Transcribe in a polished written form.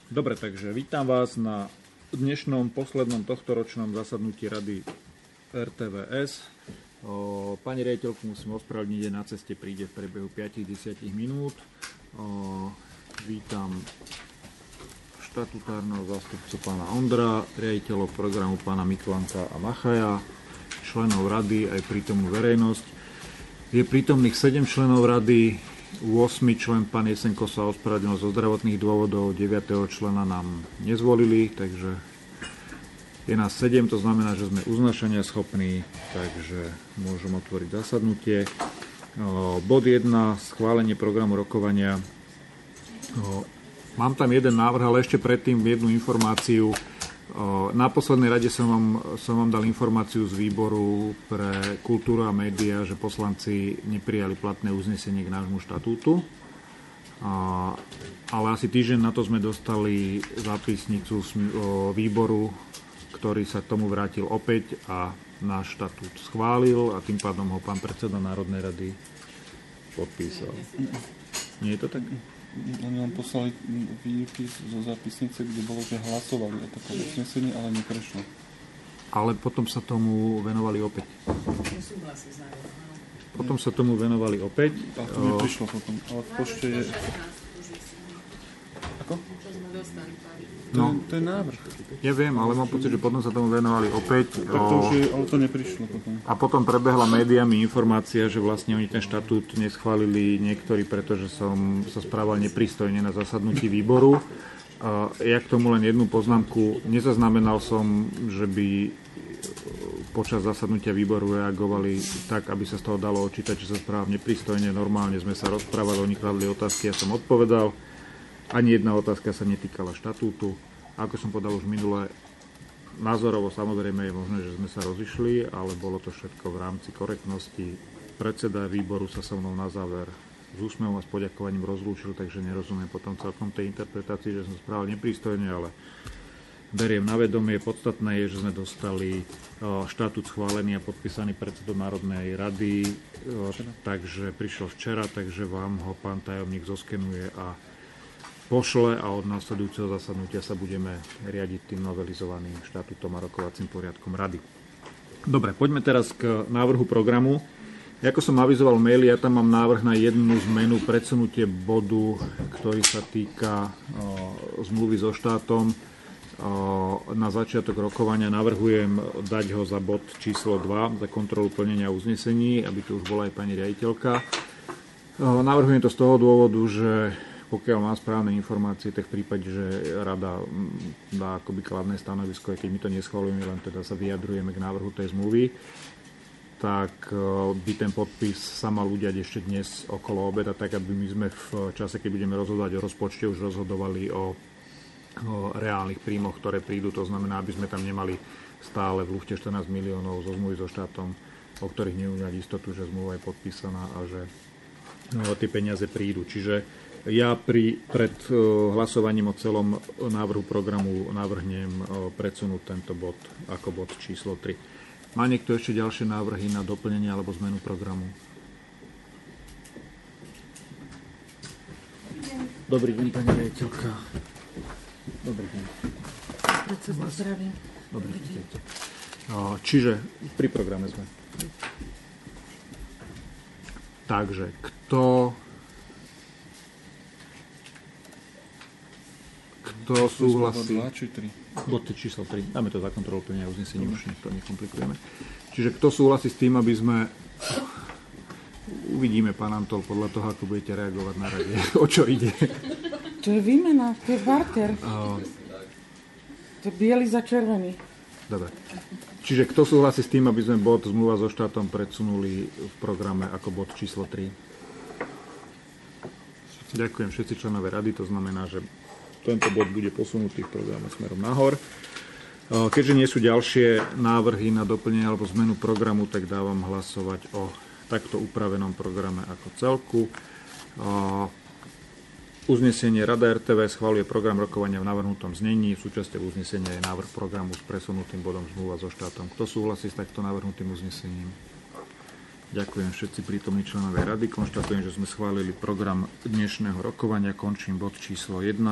Dobre, takže vítam vás na dnešnom poslednom tohtoročnom zasadnutí Rady RTVS. Pani riaditeľku musím ospravedlniť, je na ceste, príde v priebehu 5-10 minút. Vítam štatutárneho zástupcu pána Ondra, riaditeľov programu pána Miklanka a Machaja, členov rady aj prítomnú verejnosť. Je prítomných 7 členov rady, 8. člen pán Jesenko sa ospravedlnil zo zdravotných dôvodov, 9. člena nám nezvolili, takže je nás 7, to znamená, že sme uznášania schopní, takže môžem otvoriť zasadnutie. Bod 1, schválenie programu rokovania. Mám tam jeden návrh, ale ešte predtým jednu informáciu. Na poslednej rade som vám dal informáciu z výboru pre kultúru a médiá, že poslanci neprijali platné uznesenie k nášmu štatútu. Ale asi týždeň na to sme dostali zápisnicu výboru, ktorý sa k tomu vrátil opäť a náš štatút schválil a tým pádom ho pán predseda Národnej rady podpísal. Nie je to tak? Oni vám poslali výroky zo zápisnice, kde bolo, že hlasovali o takom uznesení, ale neprešlo. Ale potom sa tomu venovali opäť. Potom sa tomu venovali opäť. Ale to neprišlo potom. Ale v pošte je... Ako? No, to je návrh. Ja viem, ale mám pocit, že potom sa tomu venovali opäť. Tak to už je, ale to neprišlo potom. A potom prebehla médiami informácia, že vlastne oni ten štatút neschválili niektorí, pretože som sa správal nepristojne na zasadnutí výboru. Ja k tomu len jednu poznámku. Nezaznamenal som, že by počas zasadnutia výboru reagovali tak, aby sa z toho dalo očítať, že sa správam nepristojne. Normálne sme sa rozprávali, oni kladli otázky, ja som odpovedal. Ani jedna otázka sa netýkala štatútu. Ako som povedal už minule, názorovo samozrejme je možné, že sme sa rozišli, ale bolo to všetko v rámci korektnosti. Predseda výboru sa so mnou na záver s úsmevom a s poďakovaním rozlúčil, takže nerozumiem potom celkom tej interpretácii, že som správal neprístojne, ale beriem na vedomie. Podstatné je, že sme dostali štatút schválený a podpísaný predsedom Národnej rady, takže prišiel včera, takže vám ho pán tajomník zoskenuje a pošle a od následujúceho zasadnutia sa budeme riadiť tým novelizovaným štatútom a rokovacím poriadkom rady. Dobre, poďme teraz k návrhu programu. Ako som avizoval v maili, ja tam mám návrh na jednu zmenu, predsunutie bodu, ktorý sa týka zmluvy so štátom. Na začiatok rokovania navrhujem dať ho za bod číslo 2, za kontrolu plnenia uznesení, aby tu už bola aj pani riaditeľka. Navrhujem to z toho dôvodu, že pokiaľ mám správne informácie, tak v prípade, že rada dá akoby kladné stanovisko, aj keď my to neschvaľujeme, len teda sa vyjadrujeme k návrhu tej zmluvy, tak by ten podpis sa mal udiať ešte dnes okolo obeda, tak aby my sme v čase, keď budeme rozhodovať o rozpočte, už rozhodovali o reálnych príjmoch, ktoré prídu. To znamená, aby sme tam nemali stále v luchte 14 miliónov zo zmluvy so štátom, o ktorých nebudeme mať istotu, že zmluva je podpísaná a že tie peniaze prídu. Čiže ja pred hlasovaním o celom návrhu programu navrhnem predsunúť tento bod ako bod číslo 3. Má niekto ešte ďalšie návrhy na doplnenie alebo zmenu programu? Dobrý deň, pani riaditeľka. Dobrý deň. Predseda, zdravím. Dobrý deň. Čiže pri programe sme. Takže, kto súhlasí? Bod číslo 3. Dáme to za kontrolu plnenia uznesení, už to nekomplikujeme. Čiže kto súhlasí s tým, aby sme... Uvidíme, pán Antol, podľa toho, ako budete reagovať na rade. O čo ide? To je výmena, to je barter. To je biely za červený. Dobre. Čiže kto súhlasí s tým, aby sme bod zmluva so štátom predsunuli v programe ako bod číslo 3? Ďakujem, všetci členové rady, to znamená, že tento bod bude posunutý v programe smerom nahor. Keďže nie sú ďalšie návrhy na doplnenie alebo zmenu programu, tak dávam hlasovať o takto upravenom programe ako celku. Uznesenie Rada RTV schvaľuje program rokovania v navrhnutom znení. V súčasťou uznesenia je návrh programu s presunutým bodom zmluva so štátom. Kto súhlasí s takto navrhnutým uznesením? Ďakujem všetci prítomní členovia rady. Konštatujem, že sme schválili program dnešného rokovania. Končím bod číslo 1.